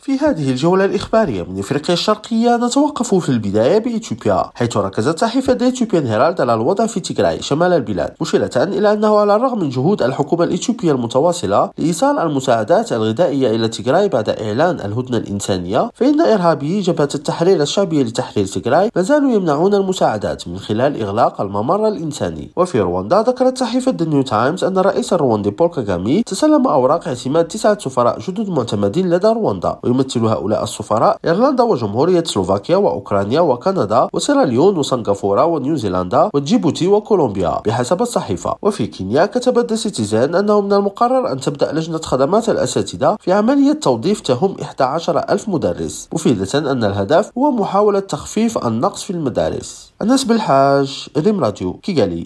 في هذه الجولة الإخبارية من إفريقيا الشرقية نتوقف في البداية بإثيوبيا، حيث ركزت صحيفة إثيوبيان هيرالد على الوضع في تيغراي شمال البلاد، مشيرة إلى أنه على الرغم من جهود الحكومة الإثيوبية المتواصلة لإيصال المساعدات الغذائية إلى تيغراي بعد إعلان الهدنة الإنسانية، فإن إرهابيي جبهة التحرير الشعبية لتحرير تيغراي ما زالوا يمنعون المساعدات من خلال إغلاق الممر الإنساني. وفي رواندا ذكرت صحيفة The New Times أن الرئيس الرواندي بول كاغامي تسلم أوراق اعتماد 9 سفراء جدد معتمدين لدى رواندا، ويمثل هؤلاء السفراء إيرلندا وجمهورية سلوفاكيا وأوكرانيا وكندا وسيراليون وسنغافورة ونيوزيلندا وجيبوتي وكولومبيا بحسب الصحيفة. وفي كينيا كتبت The Citizen أنه من المقرر أن تبدأ لجنة خدمات الأساتذة في عملية توظيف تهم 11,000 مدرس، مفيدة أن الهدف هو محاولة تخفيف النقص في المدارس. الناس بالحاج ريم راديو كيغالي.